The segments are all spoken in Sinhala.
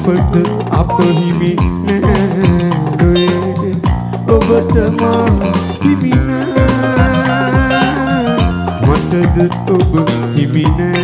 අපට අප හිමි නෑ ඔබට මා හිමි නෑ මටද ඔබ හිමි නෑ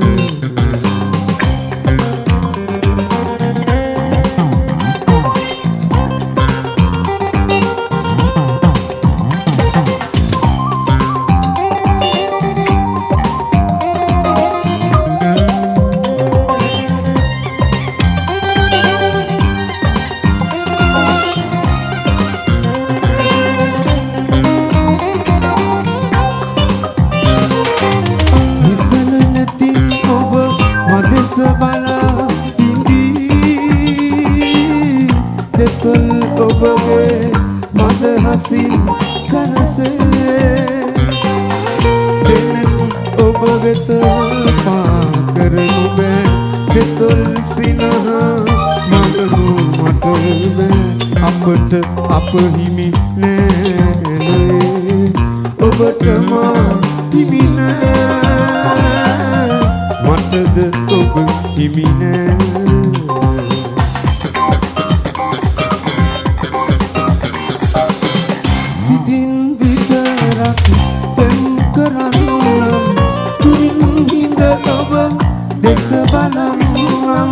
අප හිමි නෑ ඔබට මා හිමි නෑ මටද ඔබ හිමි නෑ සිතින් විතරක් පෙම් කරන්නම් තුමින් හිඳ ඔබ දෙස බලන්නම්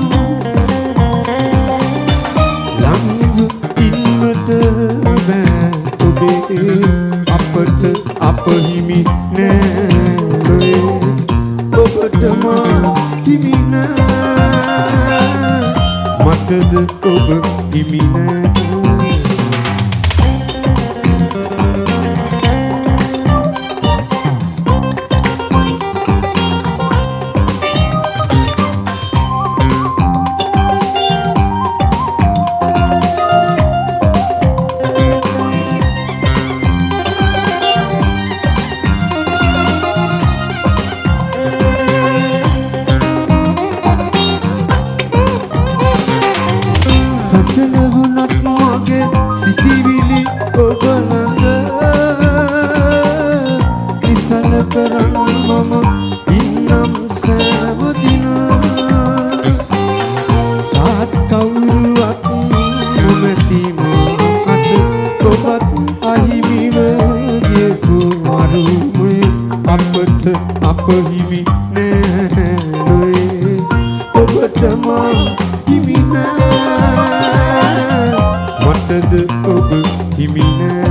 අපට අප හිමි නෑ ඔබට මා හිමි නෑ මටද ඔබ හිමි නෑ අප හිමි නෑ ඔබට මා හිමි නෑ මටද ඔබ හිමි නෑ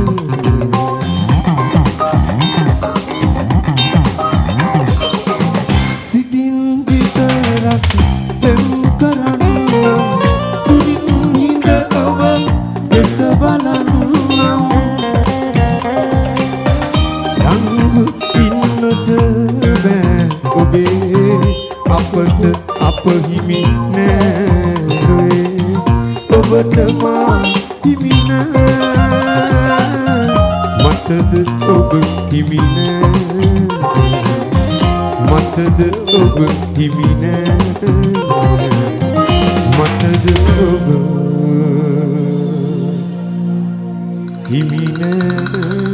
සිතින් විතරක් පෙම් කරන්නම් තුමින් හිඳ ඔබ දෙස බලන්නම් අපට අප හිමි නෑ ඔබට මා හිමි නෑ මටද ඔබ හිමි නෑ මටද ඔබ හිමි නෑ මටද ඔබ හිමි නෑ